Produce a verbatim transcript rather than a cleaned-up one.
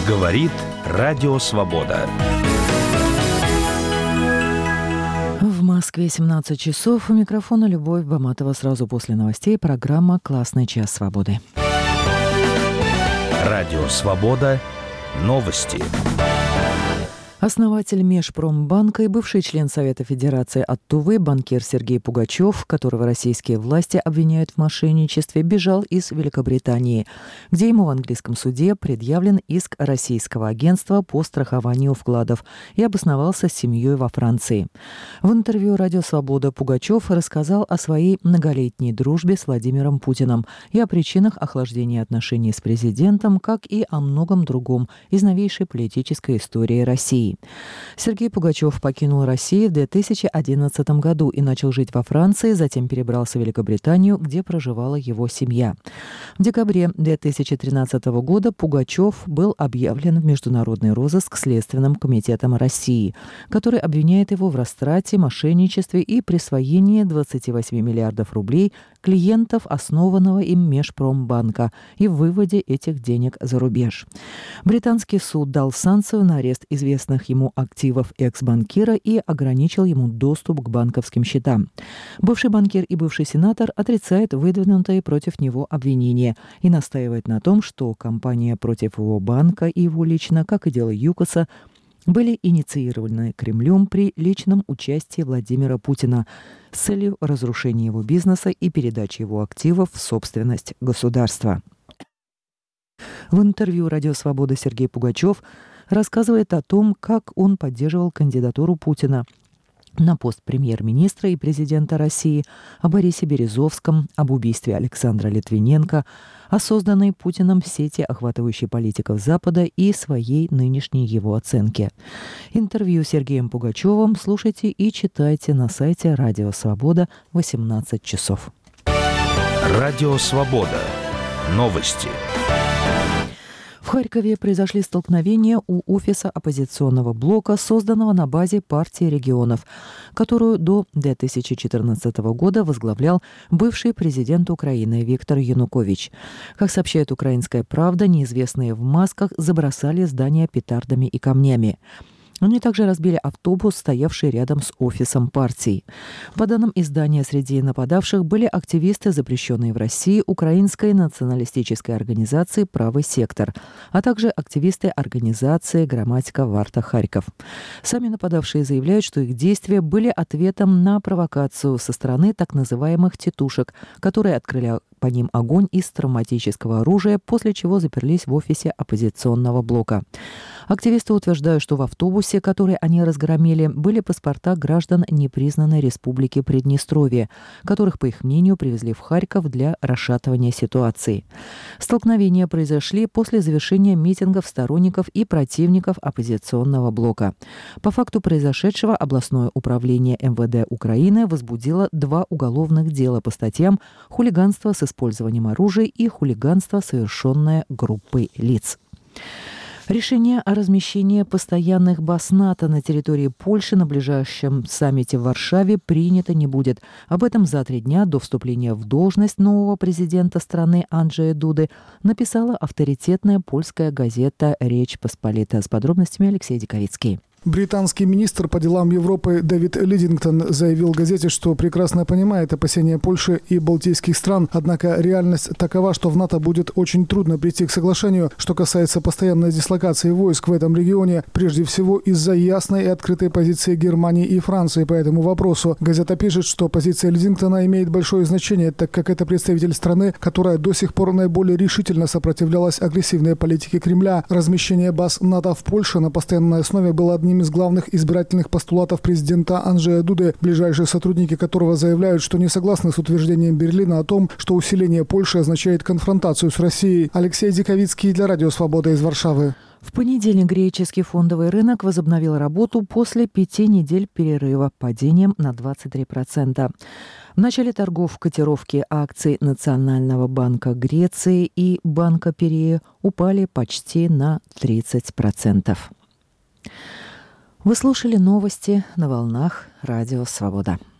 Говорит Радио Свобода. В Москве семнадцать часов. У микрофона Любовь Баматова. Сразу после новостей программа «Классный час свободы». Радио Свобода. Новости. Основатель Межпромбанка и бывший член Совета Федерации от Тувы банкир Сергей Пугачев, которого российские власти обвиняют в мошенничестве, бежал из Великобритании, где ему в английском суде предъявлен иск российского агентства по страхованию вкладов, и обосновался с семьей во Франции. В интервью «Радио Свобода» Пугачев рассказал о своей многолетней дружбе с Владимиром Путиным и о причинах охлаждения отношений с президентом, как и о многом другом из новейшей политической истории России. Сергей Пугачев покинул Россию в две тысячи одиннадцатом году и начал жить во Франции, затем перебрался в Великобританию, где проживала его семья. В декабре две тысячи тринадцатого года Пугачев был объявлен в международный розыск Следственным комитетом России, который обвиняет его в растрате, мошенничестве и присвоении двадцати восьми миллиардов рублей клиентов основанного им Межпромбанка и в выводе этих денег за рубеж. Британский суд дал санкцию на арест известных ему активов экс-банкира и ограничил ему доступ к банковским счетам. Бывший банкир и бывший сенатор отрицает выдвинутые против него обвинения и настаивает на том, что кампания против его банка и его лично, как и дело ЮКОСа, были инициированы Кремлем при личном участии Владимира Путина с целью разрушения его бизнеса и передачи его активов в собственность государства. В интервью «Радио Свобода» Сергей Пугачев рассказывает о том, как он поддерживал кандидатуру Путина на пост премьер-министра и президента России, о Борисе Березовском, об убийстве Александра Литвиненко, о созданной Путиным сети, охватывающей политиков Запада, и своей нынешней его оценке. Интервью с Сергеем Пугачевым слушайте и читайте на сайте «Радио Свобода» в восемнадцать часов. Радио Свобода. Новости. В Харькове произошли столкновения у офиса оппозиционного блока, созданного на базе партии регионов, которую до две тысячи четырнадцатого года возглавлял бывший президент Украины Виктор Янукович. Как сообщает «Украинская правда», неизвестные в масках забросали здание петардами и камнями. Они также разбили автобус, стоявший рядом с офисом партии. По данным издания, среди нападавших были активисты, запрещенные в России украинской националистической организации «Правый сектор», а также активисты организации «Грамматика Варта Харьков». Сами нападавшие заявляют, что их действия были ответом на провокацию со стороны так называемых «тетушек», которые открыли по ним огонь из травматического оружия, после чего заперлись в офисе оппозиционного блока. Активисты утверждают, что в автобусе, который они разгромили, были паспорта граждан непризнанной республики Приднестровье, которых, по их мнению, привезли в Харьков для расшатывания ситуации. Столкновения произошли после завершения митингов сторонников и противников оппозиционного блока. По факту произошедшего областное управление эм вэ дэ Украины возбудило два уголовных дела по статьям «Хулиганство с использованием оружия» и «Хулиганство, совершенное группой лиц». Решение о размещении постоянных баз НАТО на территории Польши на ближайшем саммите в Варшаве принято не будет. Об этом за три дня до вступления в должность нового президента страны Анджея Дуды написала авторитетная польская газета «Речь Посполита». С подробностями Алексей Диковицкий. Британский министр по делам Европы Дэвид Лидингтон заявил газете, что прекрасно понимает опасения Польши и балтийских стран, однако реальность такова, что в НАТО будет очень трудно прийти к соглашению, что касается постоянной дислокации войск в этом регионе, прежде всего из-за ясной и открытой позиции Германии и Франции по этому вопросу. Газета пишет, что позиция Лидингтона имеет большое значение, так как это представитель страны, которая до сих пор наиболее решительно сопротивлялась агрессивной политике Кремля. Размещение баз НАТО в Польше на постоянной основе было одним из главных избирательных постулатов президента Анджея Дуды, ближайшие сотрудники которого заявляют, что не согласны с утверждением Берлина о том, что усиление Польши означает конфронтацию с Россией. Алексей Диковицкий для Радио Свобода из Варшавы. В понедельник греческий фондовый рынок возобновил работу после пяти недель перерыва падением на двадцать три процента. В начале торгов котировки акций Национального банка Греции и Банка Пирее упали почти на тридцать процентов. Вы слушали новости на волнах Радио Свобода.